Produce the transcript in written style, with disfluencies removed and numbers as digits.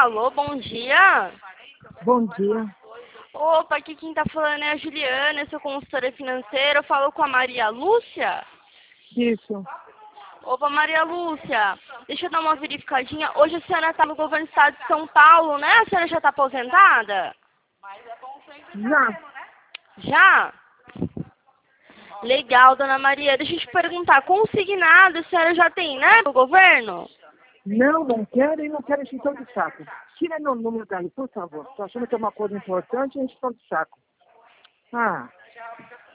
Alô, bom dia. Bom dia. Opa, aqui quem tá falando é a Juliana, eu sou consultora financeira, eu falo com a Maria Lúcia. Isso. Opa, Maria Lúcia, deixa eu dar uma verificadinha. Hoje a senhora tá no governo do estado de São Paulo, né? A senhora já tá aposentada? Já. Já? Legal, dona Maria. Deixa eu te perguntar, consignado a senhora já tem, né, do governo? Não quero e não quero encher de saco. Tira meu número daí, por favor. Tô achando que é uma coisa importante e enche de saco. Ah.